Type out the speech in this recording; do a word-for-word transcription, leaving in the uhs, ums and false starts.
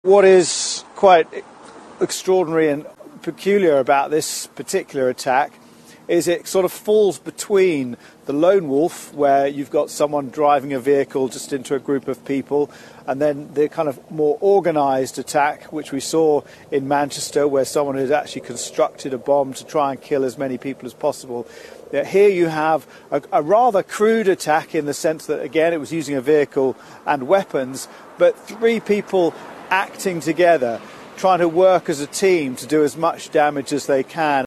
What is quite extraordinary and peculiar about this particular attack is it sort of falls between the lone wolf, where you've got someone driving a vehicle just into a group of people, and then the kind of more organised attack, which we saw in Manchester, where someone had actually constructed a bomb to try and kill as many people as possible. Here you have a, a rather crude attack in the sense that, again, it was using a vehicle and weapons, but three people acting together, trying to work as a team to do as much damage as they can.